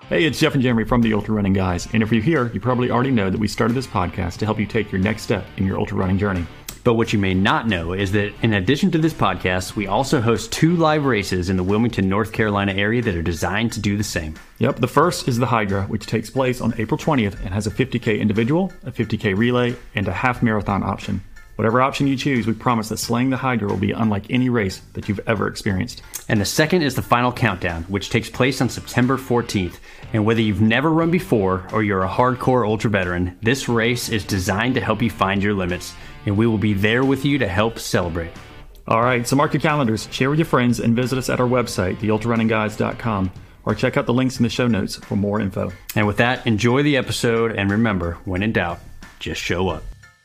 Hey, it's Jeff and Jeremy from the Ultra Running Guys. And if you're here, you probably already know that we started this podcast to help you take your next step in your ultra running journey. But what you may not know is that in addition to this podcast, we also host 2 live races in the Wilmington, North Carolina area that are designed to do the same. Yep, the first is the Hydra, which takes place on April 20th and has a 50K individual, a 50K relay, and a half marathon option. Whatever option you choose, we promise that slaying the Hydra will be unlike any race that you've ever experienced. And the second is the Final Countdown, which takes place on September 14th. And whether you've never run before or you're a hardcore ultra veteran, this race is designed to help you find your limits, and we will be there with you to help celebrate. All right, so mark your calendars, share with your friends, and visit us at our website, theultrarunningguys.com, or check out the links in the show notes for more info. And with that, enjoy the episode, and remember, when in doubt, just show up.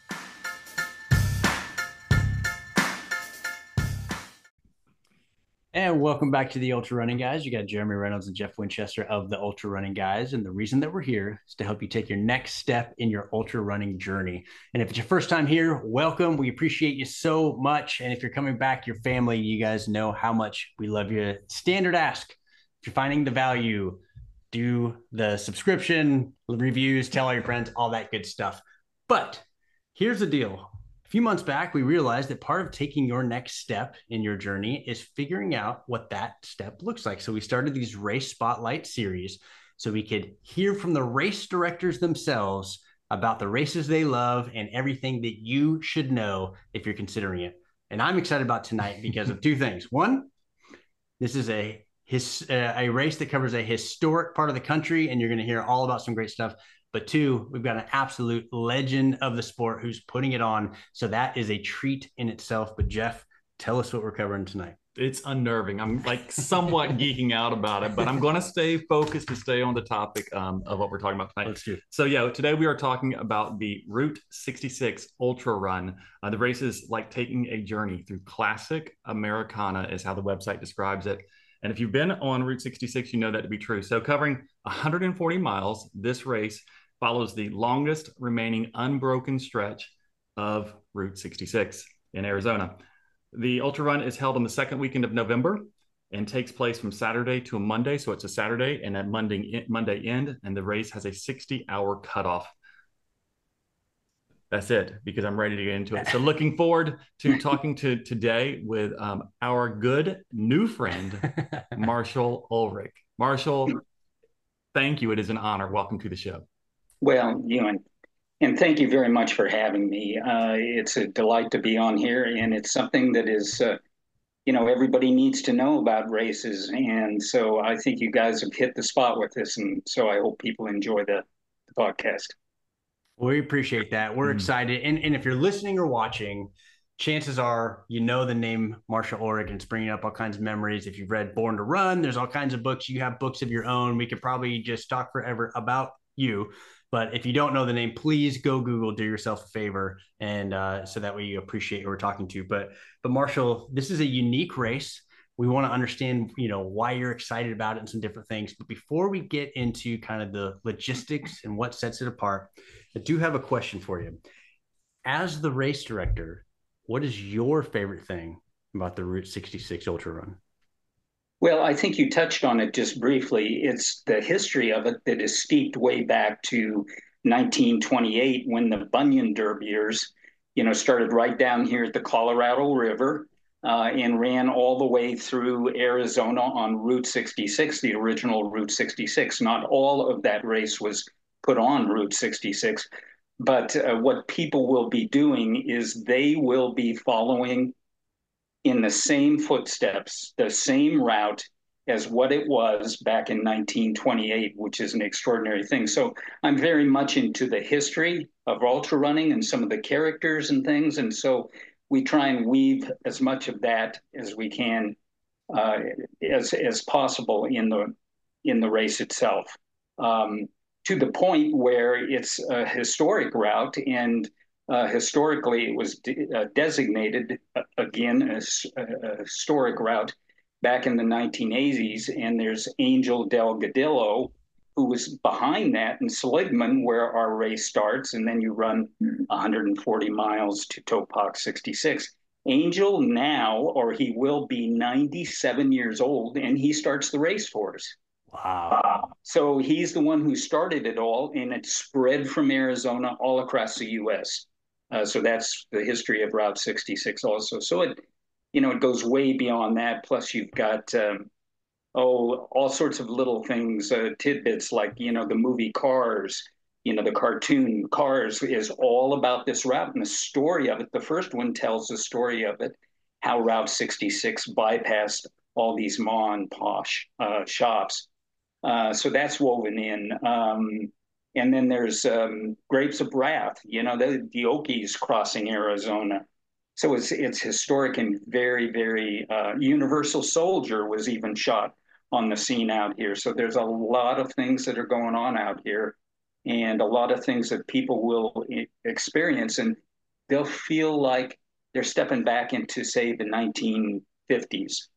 And welcome back to the Ultra Running Guys. You got Jeremy Reynolds and Jeff Winchester of the Ultra Running Guys. And the reason that we're here is to help you take your next step in your ultra running journey. And if it's your first time here, welcome. We appreciate you so much. And if you're coming back, your family, you guys know how much we love you. Standard ask. If you're finding the value, do the subscription, reviews, tell all your friends, all that good stuff. But here's the deal. A few months back, we realized that part of taking your next step in your journey is figuring out what that step looks like. So we started these race spotlight series so we could hear from the race directors themselves about the races they love and everything that you should know if you're considering it. And I'm excited about tonight because of 2 things. One, this is a race that covers a historic part of the country, and you're going to hear all about some great stuff. But 2, we've got an absolute legend of the sport who's putting it on. So that is a treat in itself. But Jeff, tell us what we're covering tonight. It's unnerving. I'm like somewhat geeking out about it, but I'm going to stay focused to stay on the topic of what we're talking about tonight. Let's do it. So yeah, today we are talking about the Route 66 Ultra Run. The race is like taking a journey through classic Americana is how the website describes it. And if you've been on Route 66, you know that to be true. So covering 140 miles, this race follows the longest remaining unbroken stretch of Route 66 in Arizona. The Ultra Run is held on the second weekend of November and takes place from Saturday to a Monday. So it's a Saturday and a Monday end, and the race has a 60-hour cutoff. That's it, because I'm ready to get into it. So looking forward to talking today with our good new friend, Marshall Ulrich. Marshall, thank you. It is an honor. Welcome to the show. Well, and thank you very much for having me. It's a delight to be on here, and it's something that is, everybody needs to know about races. And so I think you guys have hit the spot with this, and so I hope people enjoy the podcast. We appreciate that. We're excited. And if you're listening or watching, chances are you know the name Marshall Ulrich, and it's bringing up all kinds of memories. If you've read Born to Run, there's all kinds of books. You have books of your own. We could probably just talk forever about you. But if you don't know the name, please go Google, do yourself a favor. And so that way you appreciate who we're talking to. But Marshall, this is a unique race. We want to understand, why you're excited about it and some different things. But before we get into kind of the logistics and what sets it apart, I do have a question for you. As the race director, what is your favorite thing about the Route 66 Ultra Run? Well, I think you touched on it just briefly. It's the history of it that is steeped way back to 1928 when the Bunyan Derbyers, started right down here at the Colorado River and ran all the way through Arizona on Route 66, the original Route 66. Not all of that race was put on Route 66, but what people will be doing is they will be following in the same footsteps, the same route as what it was back in 1928, which is an extraordinary thing. So I'm very much into the history of ultra running and some of the characters and things. And so we try and weave as much of that as we can as possible in the race itself, to the point where it's a historic route, and historically it was designated again as a historic route back in the 1980s. And there's Angel Delgadillo, who was behind that in Seligman, where our race starts, and then you run 140 miles to Topog 66. Angel now, or he will be 97 years old, and he starts the race for us. Wow. So he's the one who started it all, and it spread from Arizona all across the U.S. So that's the history of Route 66 also. So it goes way beyond that. Plus you've got, all sorts of little things, tidbits like, the movie Cars, the cartoon Cars is all about this route and the story of it. The first one tells the story of it, how Route 66 bypassed all these ma and posh shops. So that's woven in. And then there's Grapes of Wrath, the Okies crossing Arizona. So it's historic and very, very Universal Soldier was even shot on the scene out here. So there's a lot of things that are going on out here and a lot of things that people will experience, and they'll feel like they're stepping back into, say, the 1950s.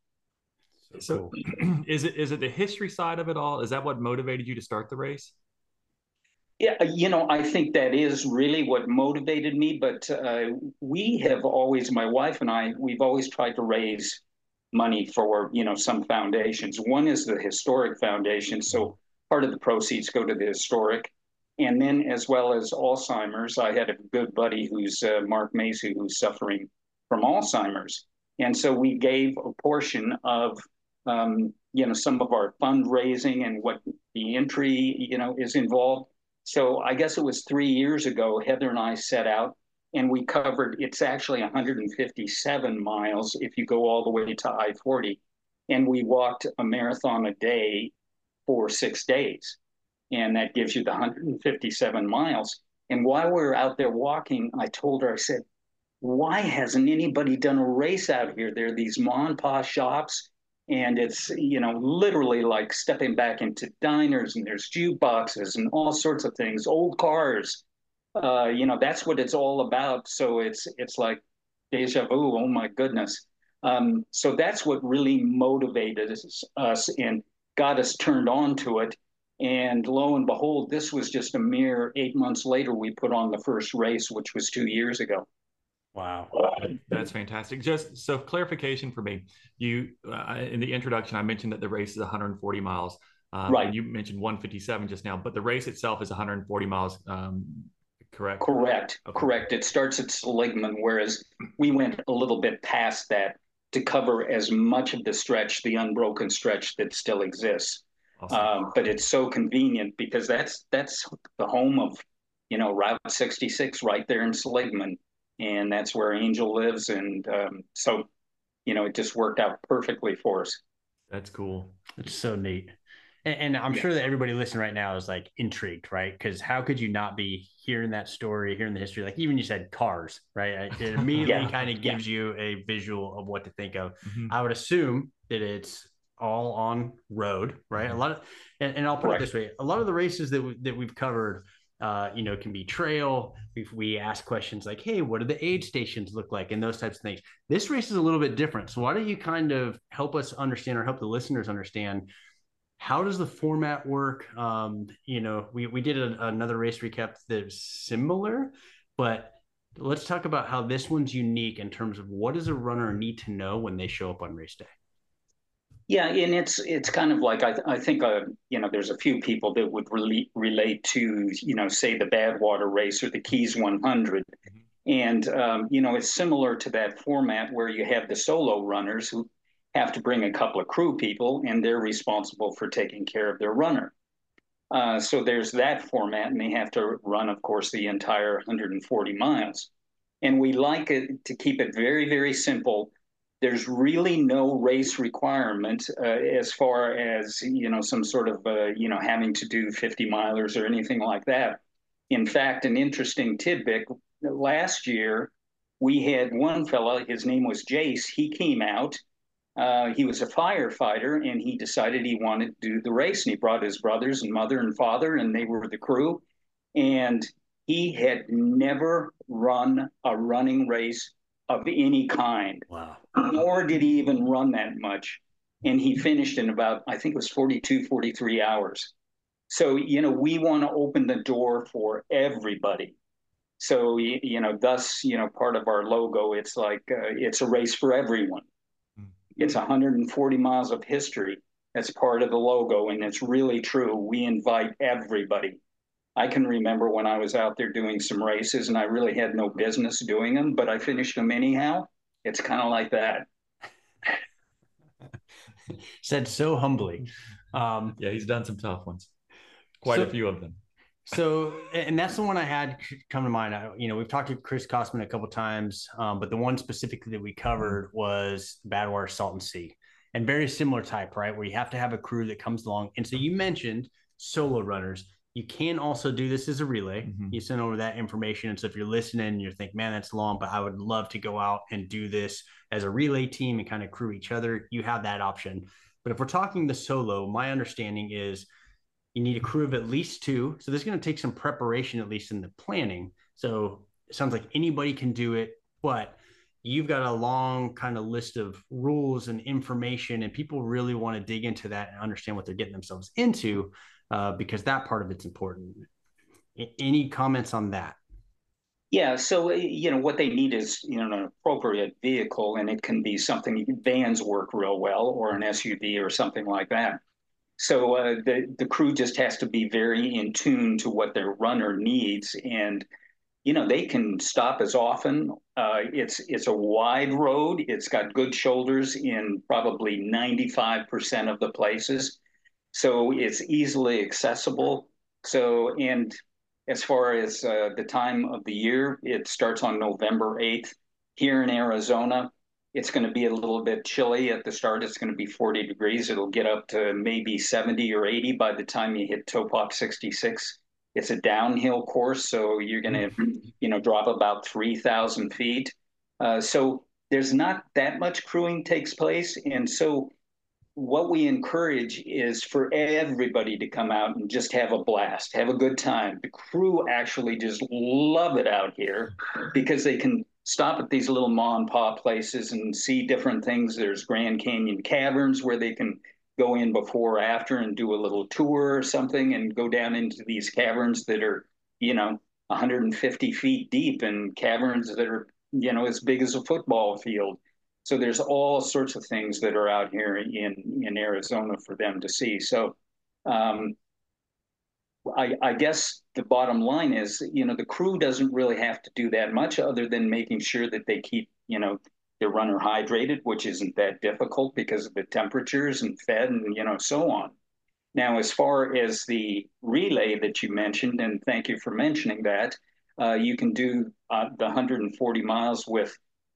So is it the history side of it all? Is that what motivated you to start the race? Yeah, I think that is really what motivated me. But we have always, my wife and I, we've always tried to raise money for, some foundations. One is the Historic Foundation. So part of the proceeds go to the historic. And then as well as Alzheimer's, I had a good buddy who's Mark Macy, who's suffering from Alzheimer's. And so we gave a portion of, some of our fundraising and what the entry, is involved. So I guess it was 3 years ago, Heather and I set out and we covered, it's actually 157 miles if you go all the way to I-40. And we walked a marathon a day for 6 days. And that gives you the 157 miles. And while we were out there walking, I told her, I said, why hasn't anybody done a race out here? There are these ma and pa shops, and it's, literally like stepping back into diners, and there's jukeboxes and all sorts of things, old cars. That's what it's all about. So it's like deja vu. Oh my goodness. So that's what really motivated us and got us turned on to it. And lo and behold, this was just a mere 8 months later, we put on the first race, which was 2 years ago. Wow. That's fantastic. Just so clarification for me, you in the introduction, I mentioned that the race is 140 miles. Right. And you mentioned 157 just now, but the race itself is 140 miles, correct? Correct. Okay. Correct. It starts at Seligman, whereas we went a little bit past that to cover as much of the stretch, the unbroken stretch that still exists. Awesome. But it's so convenient because that's the home of, Route 66 right there in Seligman. And that's where Angel lives. And so, it just worked out perfectly for us. That's cool. It's so neat. And I'm sure that everybody listening right now is like intrigued, right? Because how could you not be hearing that story, hearing the history? Like even you said Cars, right? It immediately kind of gives you a visual of what to think of. Mm-hmm. I would assume that it's all on road, right? A lot of, and I'll put it this way: a lot of the races that we've covered, can be trail. We ask questions like, "Hey, what do the aid stations look like?" and those types of things. This race is a little bit different. So why don't you kind of help us understand or help the listeners understand? How does the format work? We did another race recap that's similar, but let's talk about how this one's unique in terms of what does a runner need to know when they show up on race day? Yeah, and it's kind of like I think there's a few people that would relate to say the Badwater race or the Keys 100, and it's similar to that format where you have the solo runners who have to bring a couple of crew people, and they're responsible for taking care of their runner. So there's that format, and they have to run, of course, the entire 140 miles. And we like it to keep it very, very simple. There's really no race requirement as far as some sort of having to do 50 milers or anything like that. In fact, an interesting tidbit: last year we had one fella. His name was Jace. He came out. He was a firefighter, and he decided he wanted to do the race. And he brought his brothers and mother and father, and they were the crew. And he had never run a running race of any kind. Wow. Nor did he even run that much. And he finished in about, I think it was 42, 43 hours. So, we want to open the door for everybody. So, thus, part of our logo, it's like, it's a race for everyone. It's 140 miles of history. That's part of the logo, and it's really true. We invite everybody. I can remember when I was out there doing some races and I really had no business doing them, but I finished them anyhow. It's kind of like that. Said so humbly. Yeah, he's done some tough ones, quite a few of them. So, and that's the one I had come to mind. We've talked to Chris Kostman a couple of times, but the one specifically that we covered was Badwater Salton Sea, and very similar type, right? Where you have to have a crew that comes along. And so you mentioned solo runners. You can also do this as a relay. Mm-hmm. You send over that information. And so if you're listening and you're thinking, man, that's long, but I would love to go out and do this as a relay team and kind of crew each other, you have that option. But if we're talking the solo, my understanding is you need a crew of at least 2. So this is going to take some preparation, at least in the planning. So it sounds like anybody can do it, but you've got a long kind of list of rules and information, and people really want to dig into that and understand what they're getting themselves into, because that part of it's important. Any comments on that? Yeah, so what they need is an appropriate vehicle, and it can be something, vans work real well, or an SUV or something like that. So the crew just has to be very in tune to what their runner needs, and they can stop as often. It's a wide road. It's got good shoulders in probably 95% of the places, so it's easily accessible. So, and as far as the time of the year, it starts on November 8th. Here in Arizona, it's going to be a little bit chilly at the start. It's going to be 40 degrees. It'll get up to maybe 70 or 80 by the time you hit Topop 66. It's a downhill course, so you're going to, drop about 3,000 feet. So there's not that much crewing takes place. And so what we encourage is for everybody to come out and just have a blast, have a good time. The crew actually just love it out here because they can stop at these little mom and pop places and see different things. There's Grand Canyon Caverns where they can go in before or after and do a little tour or something and go down into these caverns that are, 150 feet deep, and caverns that are, as big as a football field. So there's all sorts of things that are out here in Arizona for them to see. So I guess the bottom line is, the crew doesn't really have to do that much other than making sure that they keep, their runner hydrated, which isn't that difficult because of the temperatures and fed and, so on. Now, as far as the relay that you mentioned, and thank you for mentioning that, you can do the 140 miles with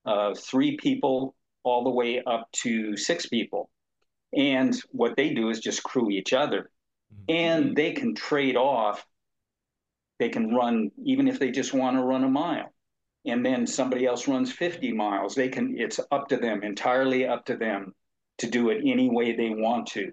3 people all the way up to 6 people. And what they do is just crew each other. And they can trade off. They can run, even if they just want to run a mile. And then somebody else runs 50 miles. It's up to them, entirely up to them to do it any way they want to.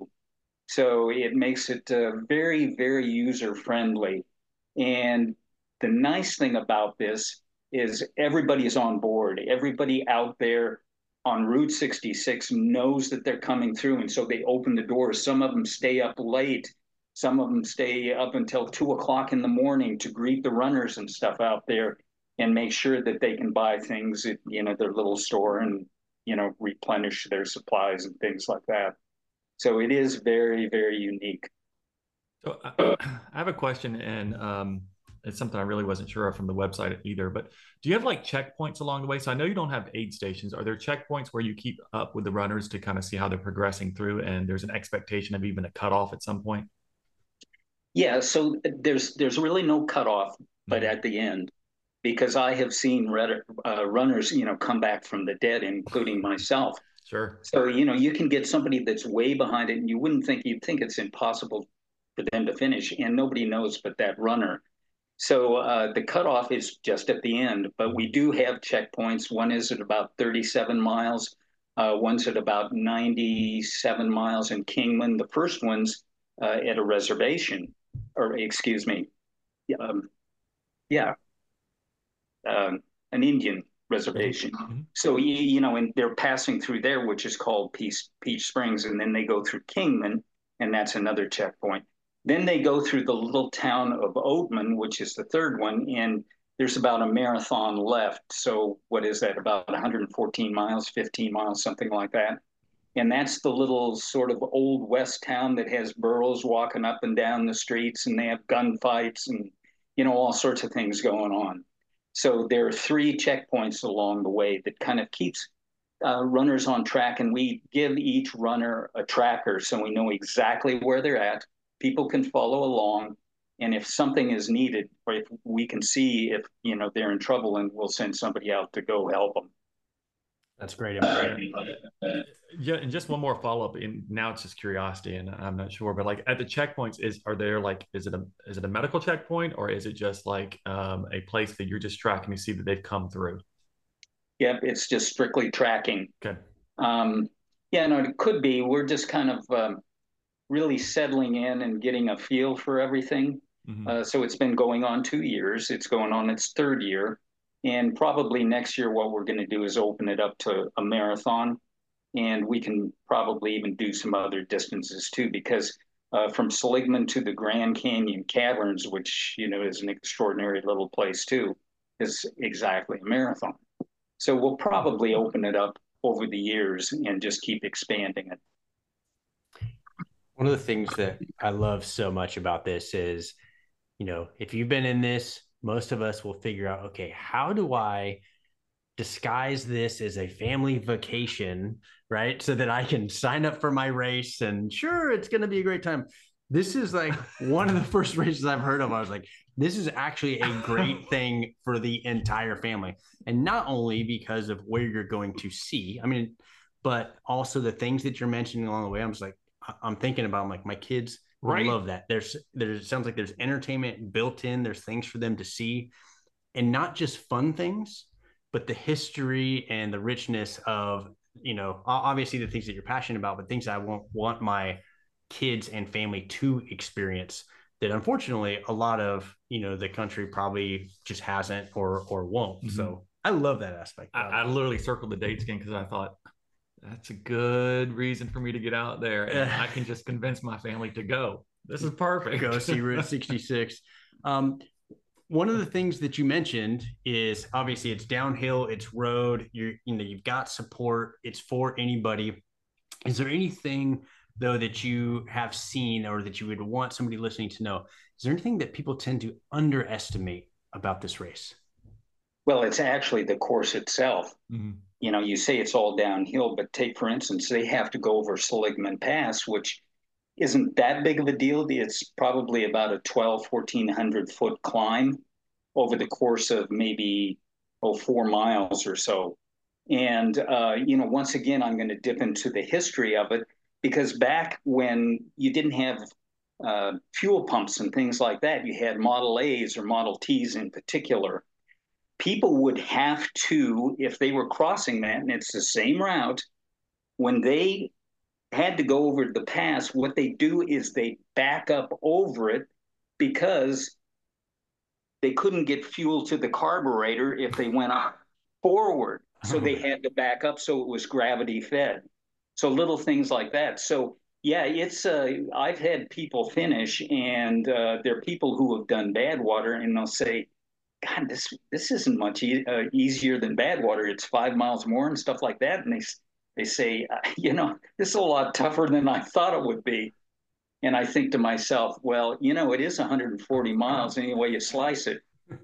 So it makes it very, very user-friendly. And the nice thing about this is everybody is on board. Everybody out there on Route 66 knows that they're coming through, and so they open the doors. Some of them stay up late. Some of them stay up until 2 o'clock in the morning to greet the runners and stuff out there and make sure that they can buy things at, their little store and, replenish their supplies and things like that. So it is very, very unique. So I have a question, and it's something I really wasn't sure of from the website either, but do you have like checkpoints along the way? So I know you don't have aid stations. Are there checkpoints where you keep up with the runners to kind of see how they're progressing through, and there's an expectation of even a cutoff at some point? Yeah, so there's really no cutoff, but at the end, because I have seen runners, come back from the dead, including myself. Sure. So, you can get somebody that's way behind it, and you'd think it's impossible for them to finish, and nobody knows but that runner. So the cutoff is just at the end, but we do have checkpoints. One is at about 37 miles. One's at about 97 miles in Kingman. The first one's at a reservation, or excuse me, yeah, an Indian reservation. Mm-hmm. So, and they're passing through there, which is called Peach Springs, and then they go through Kingman, and that's another checkpoint. Then they go through the little town of Oatman, which is the third one, and there's about a marathon left. So what is that, about 114 miles, 15 miles, something like that? And that's the little sort of old West town that has burros walking up and down the streets, and they have gunfights and, all sorts of things going on. So there are three checkpoints along the way that kind of keeps runners on track, and we give each runner a tracker so we know exactly where they're at. People can follow along, and if something is needed, or if we can see if they're in trouble, and we'll send somebody out to go help them. That's great information. Yeah, and just one more follow up. And now it's just curiosity, and I'm not sure, but like at the checkpoints, are there like is it a medical checkpoint, or is it just like a place that you're just tracking to see that they've come through? Yep, it's just strictly tracking. Okay. Yeah, no, it could be. We're just kind of really settling in and getting a feel for everything. So it's been going on 2 years. It's going on its third year. And probably next year, what we're going to do is open it up to a marathon. And we can probably even do some other distances too, because from Seligman to the Grand Canyon Caverns, which, is an extraordinary little place too, is exactly a marathon. So we'll probably open it up over the years and just keep expanding it. One of the things that I love so much about this is, if you've been in this, most of us will figure out, okay, how do I disguise this as a family vacation, right? So that I can sign up for my race and sure, it's going to be a great time. This is like one of the first races I've heard of. I was like, this is actually a great thing for the entire family. And not only because of where you're going to see, but also the things that you're mentioning along the way. I'm just like, I'm thinking about, I'm like, my kids would love that. There's sounds like there's entertainment built in. There's things for them to see, and not just fun things, but the history and the richness of, obviously the things that you're passionate about, but things I want my kids and family to experience that unfortunately a lot of, the country probably just hasn't or won't. So I love that aspect. I literally circled the dates again because I thought that's a good reason for me to get out there, and I can just convince my family to go. This is perfect. Go see Route 66. One of the things that you mentioned is obviously it's downhill, it's road. You've got support. It's for anybody. Is there anything though that you have seen or that you would want somebody listening to know? Is there anything that people tend to underestimate about this race? Well, it's actually the course itself. Mm-hmm. You say it's all downhill, but take, for instance, they have to go over Seligman Pass, which isn't that big of a deal. It's probably about a 1,400 foot climb over the course of maybe 4 miles or so. And, once again, I'm going to dip into the history of it, because back when you didn't have fuel pumps and things like that, you had Model A's or Model T's in particular. People would have to, if they were crossing that, and it's the same route, when they had to go over the pass, what they do is they back up over it because they couldn't get fuel to the carburetor if they went up forward. So they had to back up so it was gravity fed. So little things like that. So yeah, it's I've had people finish, and there are people who have done Badwater, and they'll say, God, this isn't much easier than Badwater. It's 5 miles more and stuff like that. And they say, this is a lot tougher than I thought it would be. And I think to myself, well, it is 140 miles any way you slice it.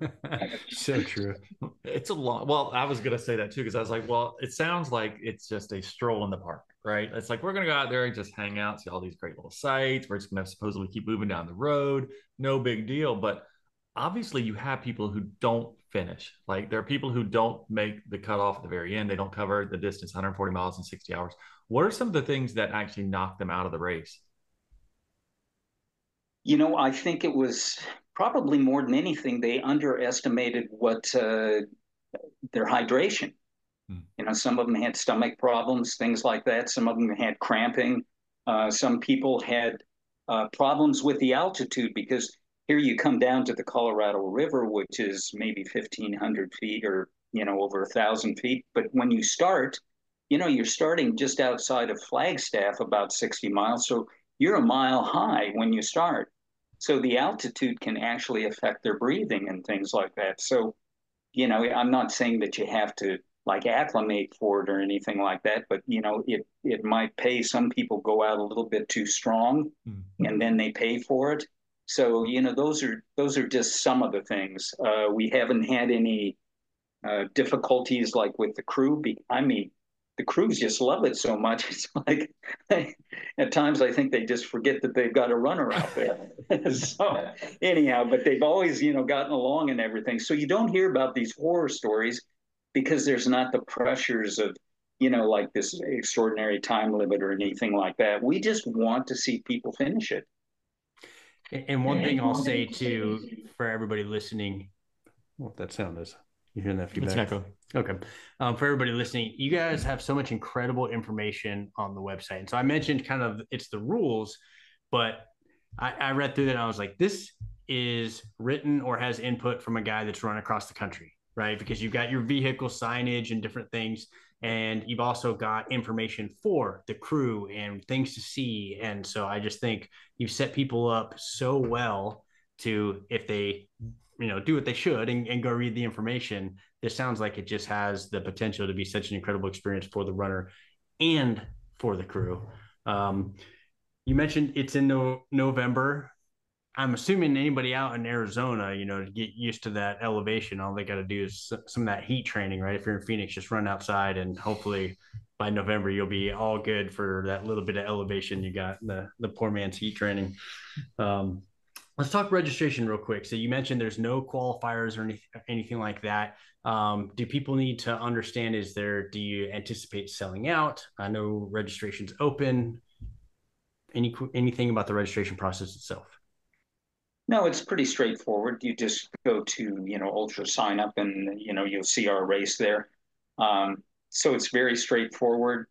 So true. It's a long. Well, I was gonna say that too, because I was like, well, it sounds like it's just a stroll in the park, right? It's like we're gonna go out there and just hang out, see all these great little sights. We're just gonna supposedly keep moving down the road, no big deal. But obviously, you have people who don't finish. Like there are people who don't make the cutoff at the very end. They don't cover the distance, 140 miles in 60 hours. What are some of the things that actually knock them out of the race? I think it was probably more than anything, they underestimated what their hydration. Some of them had stomach problems, things like that. Some of them had cramping. Some people had problems with the altitude, because here you come down to the Colorado River, which is maybe 1,500 feet or, over 1,000 feet. But when you start, you're starting just outside of Flagstaff, about 60 miles. So you're a mile high when you start. So the altitude can actually affect their breathing and things like that. So, I'm not saying that you have to like acclimate for it or anything like that, but it might pay. Some people go out a little bit too strong, and then they pay for it. So those are just some of the things. We haven't had any difficulties like with the crew. I mean, the crews just love it so much. It's like at times I think they just forget that they've got a runner out there. So anyhow, but they've always gotten along and everything. So you don't hear about these horror stories because there's not the pressures of like this extraordinary time limit or anything like that. We just want to see people finish it. And one thing I'll say too, for everybody listening, what that sound is. You hearing that feedback? It's an echo. Okay. For everybody listening, you guys have so much incredible information on the website. And so I mentioned kind of it's the rules, but I read through that and I was like, this is written or has input from a guy that's run across the country, right? Because you've got your vehicle signage and different things. And you've also got information for the crew and things to see. And so I just think you've set people up so well to, if they do what they should and go read the information. This sounds like it just has the potential to be such an incredible experience for the runner and for the crew. You mentioned it's in November. I'm assuming anybody out in Arizona, to get used to that elevation, all they got to do is some of that heat training, right? If you're in Phoenix, just run outside and hopefully by November, you'll be all good for that little bit of elevation you got, the poor man's heat training. Let's talk registration real quick. So you mentioned there's no qualifiers or anything like that. Do people need to understand, do you anticipate selling out? I know registration's open. Anything about the registration process itself? No, it's pretty straightforward. You just go to, Ultra sign up and, you'll see our race there. So it's very straightforward.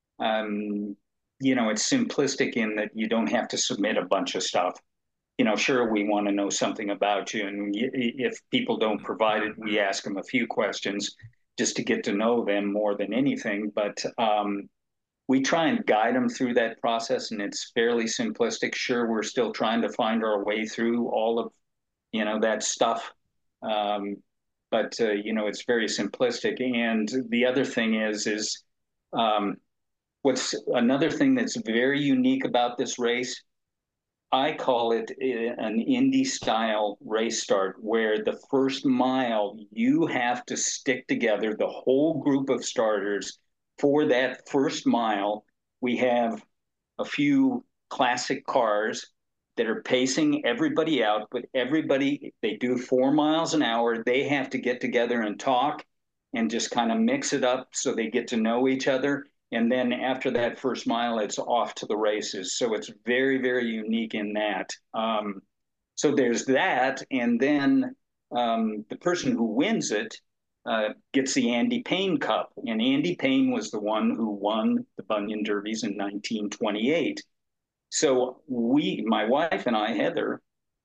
It's simplistic in that you don't have to submit a bunch of stuff. Sure, we want to know something about you. And if people don't provide it, we ask them a few questions just to get to know them more than anything. But we try and guide them through that process, and it's fairly simplistic. Sure, we're still trying to find our way through all of, that stuff. But it's very simplistic. And the other thing is what's another thing that's very unique about this race. I call it an Indy style race start where the first mile you have to stick together, the whole group of starters for that first mile. We have a few classic cars that are pacing everybody out, but they do 4 miles an hour. They have to get together and talk and just kind of mix it up so they get to know each other. And then after that first mile, it's off to the races. So it's very, very unique in that. So there's that. And then the person who wins it gets the Andy Payne Cup. And Andy Payne was the one who won the Bunyan Derbies in 1928. So my wife and I, Heather,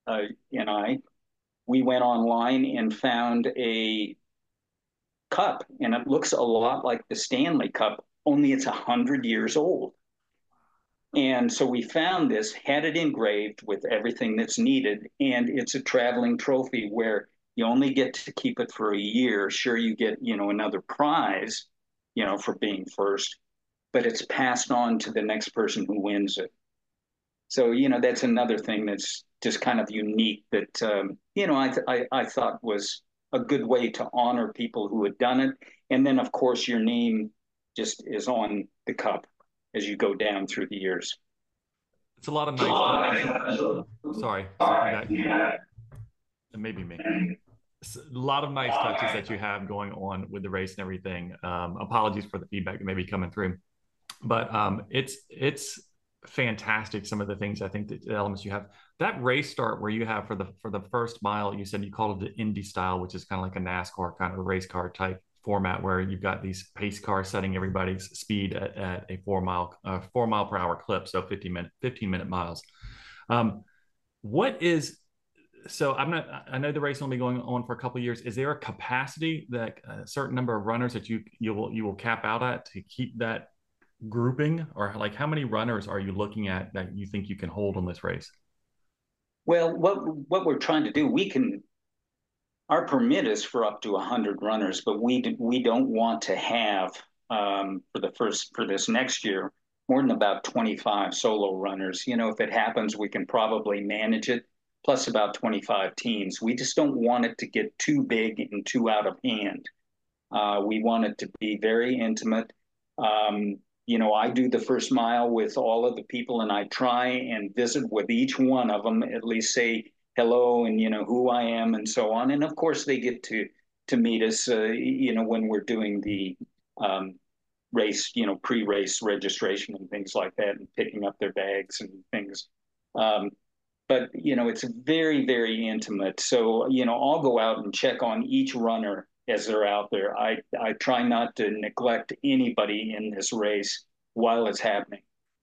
we went online and found a cup. And it looks a lot like the Stanley Cup, only it's 100 years old. And so we found this, had it engraved with everything that's needed, and it's a traveling trophy where you only get to keep it for a year. Sure, you get, another prize, for being first, but it's passed on to the next person who wins it. So, that's another thing that's just kind of unique that, I thought was a good way to honor people who had done it. And then, of course, your name just is on the cup as you go down through the years. It's a lot of nice. Sorry, it may be me. It's a lot of nice touches that you have going on with the race and everything. Apologies for the feedback that may be coming through, but it's fantastic. Some of the things I think the elements you have. That race start where you have for the first mile, you said you called it the Indy style, which is kind of like a NASCAR kind of a race car type format where you've got these pace cars setting everybody's speed at a 4 mile per hour clip, so 15 minute miles. I know the race will be going on for a couple of years. Is there a capacity that a certain number of runners that you will cap out at to keep that grouping, or like how many runners are you looking at that you think you can hold on this race? Well, what we're trying to do, we can our permit is for up to 100 runners, but we don't want to have for this next year more than about 25 solo runners. You know, if it happens, we can probably manage it. Plus about 25 teams. We just don't want it to get too big and too out of hand. We want it to be very intimate. You know, I do the first mile with all of the people, and I try and visit with each one of them, at least say hello and you know who I am and so on. And of course, they get to meet us, you know, when we're doing the race, you know, pre-race registration and things like that, and picking up their bags and things. Um, but you know, it's very, very intimate. So you know, I'll go out and check on each runner as they're out there. I try not to neglect anybody in this race while it's happening.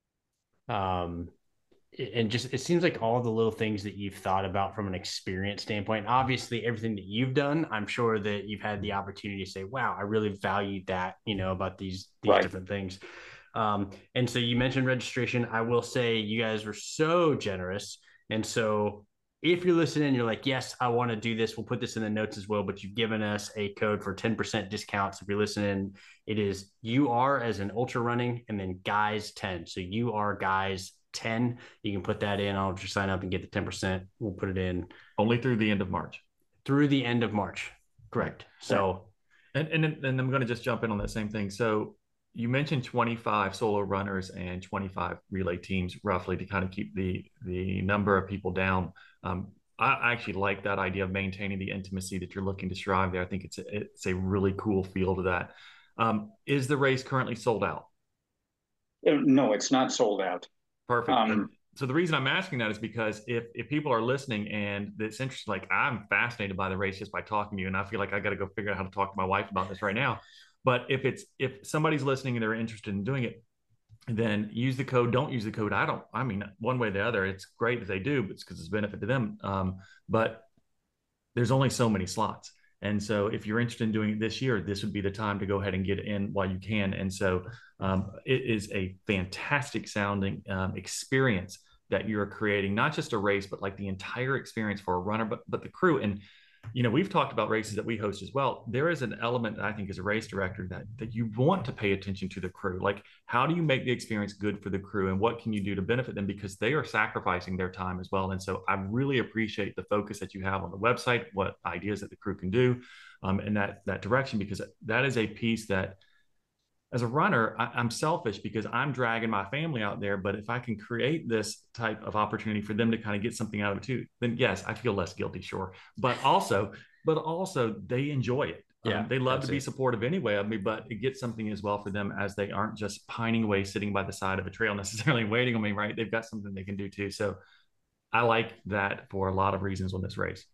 Um, and just it seems like all the little things that you've thought about from an experience standpoint, obviously everything that you've done, I'm sure that you've had the opportunity to say, wow, I really valued that, you know, about these Right. different things. And so you mentioned registration. I will say you guys were so generous. And so if you're listening, you're like, yes, I want to do this. We'll put this in the notes as well, but you've given us a code for 10% discounts. If you're listening, it is UR as in ultra running and then guys 10. So UR guys 10. You can put that in. I'll just sign up and get the 10%. We'll put it in only through the end of March. Through the end of March. Correct. So, and I'm going to just jump in on that same thing. So you mentioned 25 solo runners and 25 relay teams roughly to kind of keep the number of people down. I actually like that idea of maintaining the intimacy that you're looking to strive there. I think it's a really cool feel to that. Is the race currently sold out? No, it's not sold out. Perfect. So the reason I'm asking that is because if people are listening and it's interesting, like I'm fascinated by the race just by talking to you, and I feel like I got to go figure out how to talk to my wife about this right now. But if somebody's listening and they're interested in doing it, then use the code. Don't use the code. I mean, one way or the other, it's great if they do, but it's because it's a benefit to them. But there's only so many slots. And so if you're interested in doing it this year, this would be the time to go ahead and get in while you can. And so it is a fantastic sounding experience that you're creating, not just a race, but like the entire experience for a runner, but the crew. And you know, we've talked about races that we host as well. There is an element that I think as a race director that you want to pay attention to the crew. Like, how do you make the experience good for the crew, and what can you do to benefit them, because they are sacrificing their time as well. And so I really appreciate the focus that you have on the website, what ideas that the crew can do, in that direction, because that is a piece that, as a runner, I'm selfish because I'm dragging my family out there. But if I can create this type of opportunity for them to kind of get something out of it too, then yes, I feel less guilty, sure. But also they enjoy it. Yeah, they love to be supportive anyway of me, but it gets something as well for them, as they aren't just pining away, sitting by the side of a trail necessarily waiting on me, right? They've got something they can do too. So I like that for a lot of reasons on this race.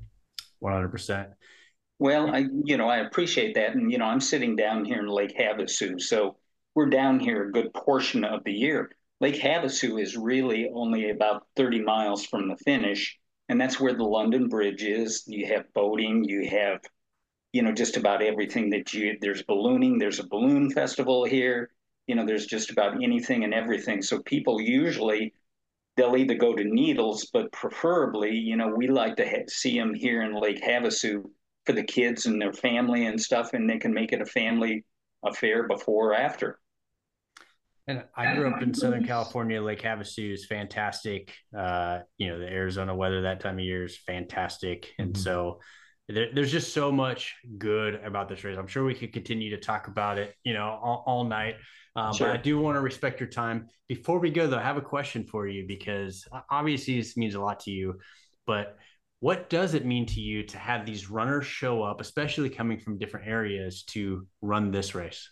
100%. Well, I appreciate that. And, you know, I'm sitting down here in Lake Havasu. So we're down here a good portion of the year. Lake Havasu is really only about 30 miles from the finish. And that's where the London Bridge is. You have boating, you have, you know, just about everything there's ballooning, there's a balloon festival here. You know, there's just about anything and everything. So people usually, they'll either go to Needles, but preferably, you know, we like to see them here in Lake Havasu for the kids and their family and stuff, and they can make it a family affair before or after. And I grew up in Southern California. Lake Havasu is fantastic. You know, the Arizona weather that time of year is fantastic. And so there's just so much good about this race. I'm sure we could continue to talk about it, you know, all night. Sure. But I do want to respect your time. Before we go, though, I have a question for you, because obviously this means a lot to you. But what does it mean to you to have these runners show up, especially coming from different areas, to run this race?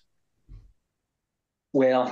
Well,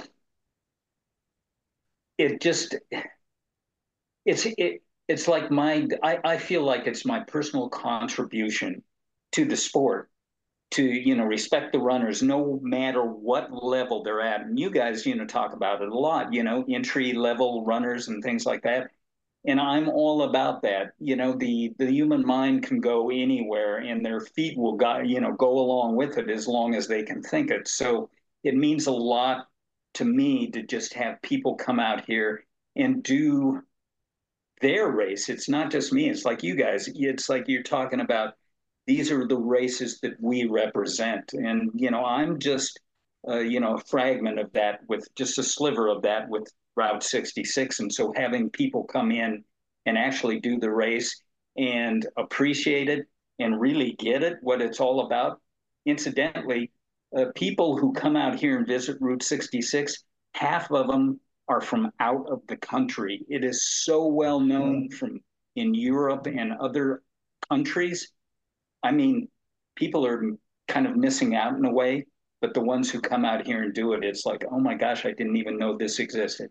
it's like I feel like it's my personal contribution to the sport, to, you know, respect the runners no matter what level they're at. And you guys, you know, talk about it a lot, you know, entry level runners and things like that. And I'm all about that. You know, the human mind can go anywhere, and their feet will go, you know, go along with it as long as they can think it. So it means a lot to me to just have people come out here and do their race. It's not just me. It's like you guys. It's like you're talking about these are the races that we represent. And, I'm just, a fragment of that, with just a sliver of that with Route 66. And so having people come in and actually do the race and appreciate it and really get it, what it's all about. Incidentally, people who come out here and visit Route 66, half of them are from out of the country. It is so well known from in Europe and other countries. I mean, people are kind of missing out in a way, but the ones who come out here and do it, it's like, oh my gosh, I didn't even know this existed.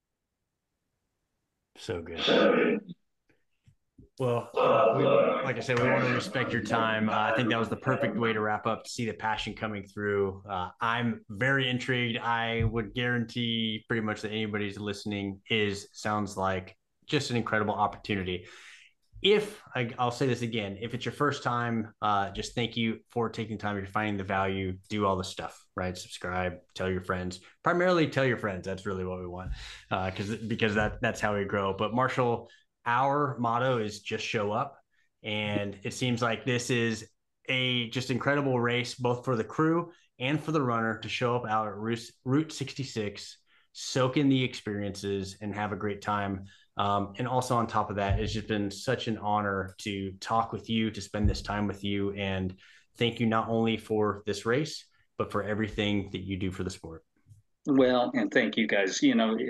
So good. Well, like I said, we want to respect your time. I think that was the perfect way to wrap up, to see the passion coming through. I'm very intrigued. I would guarantee pretty much that anybody who's listening sounds like just an incredible opportunity. I'll say this again, if it's your first time, just thank you for taking time. If you're finding the value, do all the stuff, right? Subscribe, tell your friends, primarily tell your friends. That's really what we want, because that's how we grow. But Marshall, our motto is just show up. And it seems like this is a just incredible race, both for the crew and for the runner, to show up out at Route 66, soak in the experiences and have a great time. And also on top of that, it's just been such an honor to talk with you, to spend this time with you. And thank you not only for this race, but for everything that you do for the sport. Well, and thank you guys.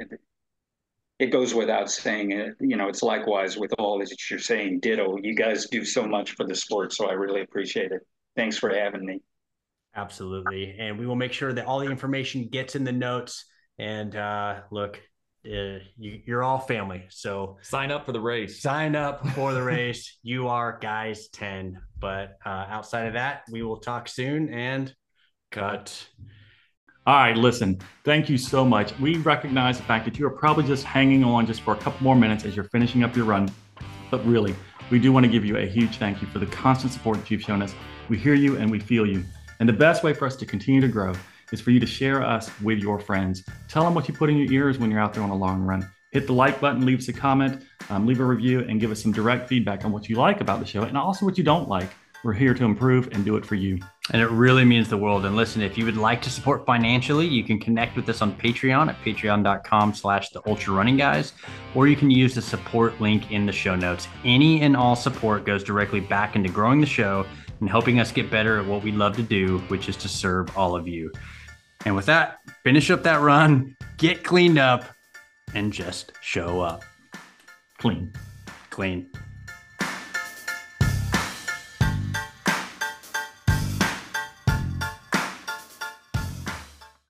It goes without saying, it's likewise with all that you're saying, ditto. You guys do so much for the sport, so I really appreciate it. Thanks for having me. Absolutely. And we will make sure that all the information gets in the notes. And look, you're all family. So sign up for the race. Sign up for the race. You are guys 10. But outside of that, we will talk soon, and cut. All right, listen, thank you so much. We recognize the fact that you are probably just hanging on just for a couple more minutes as you're finishing up your run. But really, we do want to give you a huge thank you for the constant support that you've shown us. We hear you and we feel you. And the best way for us to continue to grow is for you to share us with your friends. Tell them what you put in your ears when you're out there on a long run. Hit the like button, leave us a comment, leave a review, and give us some direct feedback on what you like about the show and also what you don't like. We're here to improve and do it for you. And it really means the world. And listen, if you would like to support financially, you can connect with us on Patreon at patreon.com/theultrarunning-guys, or you can use the support link in the show notes. Any and all support goes directly back into growing the show and helping us get better at what we love to do, which is to serve all of you. And with that, finish up that run, get cleaned up, and just show up. Clean.